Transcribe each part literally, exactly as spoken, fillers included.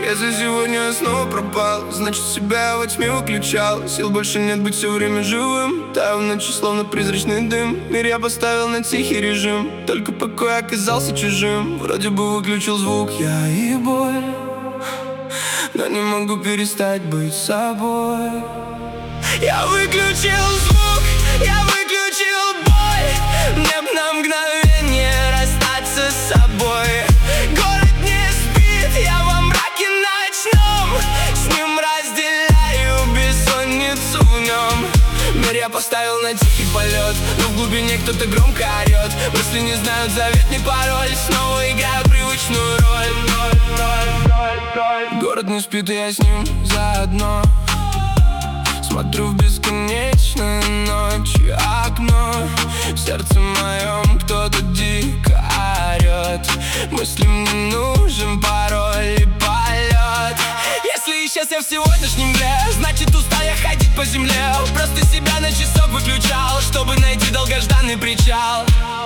Если сегодня я снова пропал, значит себя я во тьме выключал. Сил больше нет быть все время живым. Таю в ночи, словно призрачный дым. Мир я поставил на тихий режим, только покой оказался чужим. Вроде бы выключил звук я и боль, но не могу перестать быть собой. Я выключил звук, я выключил боль. Мне б на мгновение расстаться с собой. Город не спит, я во мраке ночном. С ним разделяю бессонницу в нем. Мир я поставил на тихий полет, но в глубине кто-то громко орет. Мысли не знают заветный пароль, снова играю привычную роль. Город не спит, и я с ним заодно. Смотрю в бесконечные ночи окно. В сердце моем кто-то дико орет. Мыслям не нужен пароль и полет. Если исчез я в сегодняшнем дне, значит устал я ходить по земле. Просто себя на часок выключал, чтобы найти долгожданный причал.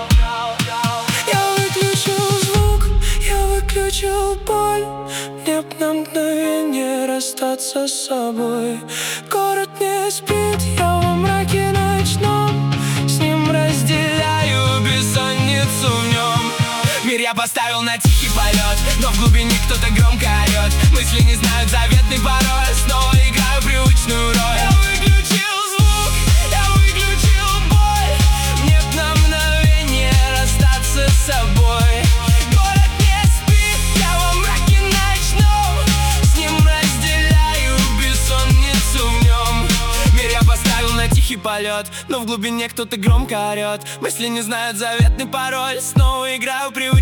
Я выключил звук, я выключил боль. Мне б на мгновение расстаться с собой. Город не спит, я во мраке ночном. С ним разделяю бессонницу в нем. Мир я поставил на тихий полет, но в глубине кто-то громко орет. Мысли не знают заветный пароль, снова играю привычную роль. Я выключил звук, я выключил боль. Мне б на мгновение расстаться с собой. Город не спит, я во мраке ночном. С ним разделяю бессонницу в нем. Мир я поставил на тихий полет, но в глубине кто-то громко орет. Мысли не знают заветный пароль, снова играю привычную роль.